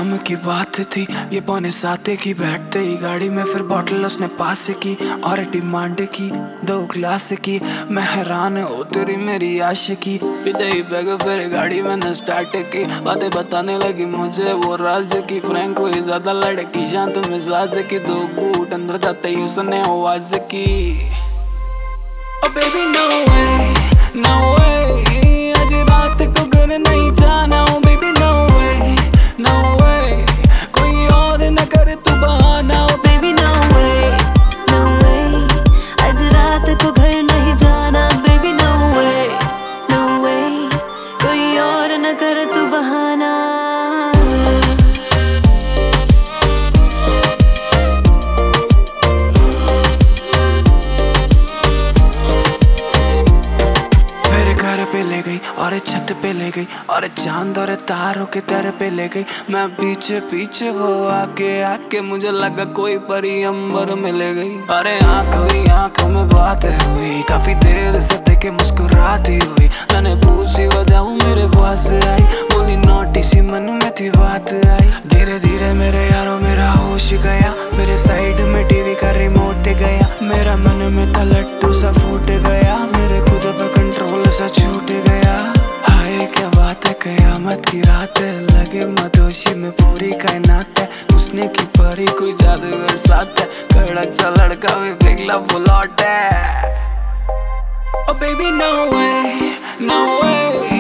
शाम की बात थी, ये पौने 7 की। बैठते ही गाड़ी में फिर बॉटल उसने पास की और डिमांड की 2 ग्लास की। मैं हैरान हो तेरी मेरी आशिकी, विदाई बैग फिर गाड़ी मैंने स्टार्ट की। बातें बताने लगी मुझे वो राज की, फ्रैंक हुई ज्यादा लड़की शांत मिजाज की। 2 घूंट अंदर जाते ही उसने आवाज की, oh baby no way no way, आज रात को घर नहीं जाना। Oh baby no way no way, कोई और न कर तू बहाना। Oh baby no way no way, आज रात को घर नहीं जाना। Baby no way no way, कोई और न कर तू बहाना। घर पे ले गई और छत पे ले गई और चांद और तारों के दर पे ले गई। मैं पीछे पीछे वो आगे आके, मुझे लगा कोई परी अंबर में ले गई। अरे आंख हुई आंखों में बात हुई, काफी देर से देखे मुस्कुराती हुई। मैंने पूछी वजह मेरे पास आई, बोली नोटी सी मन में थी बात आई। धीरे धीरे मेरे यारों मेरा होश गया, मेरे साइड में टीवी का रिमोट गया। मेरा मन में था लट्टू सा फूट गया, मेरे खुद पे कंट्रोल सा छूट गया। हाय क्या बात है, कयामत की रात है, लगे मदोशी में पूरी कायनात है। उसने की परी कोई जादूगर साथ है, कड़क सा लड़का भी पिघला फुलौट है। Oh baby no way, no way,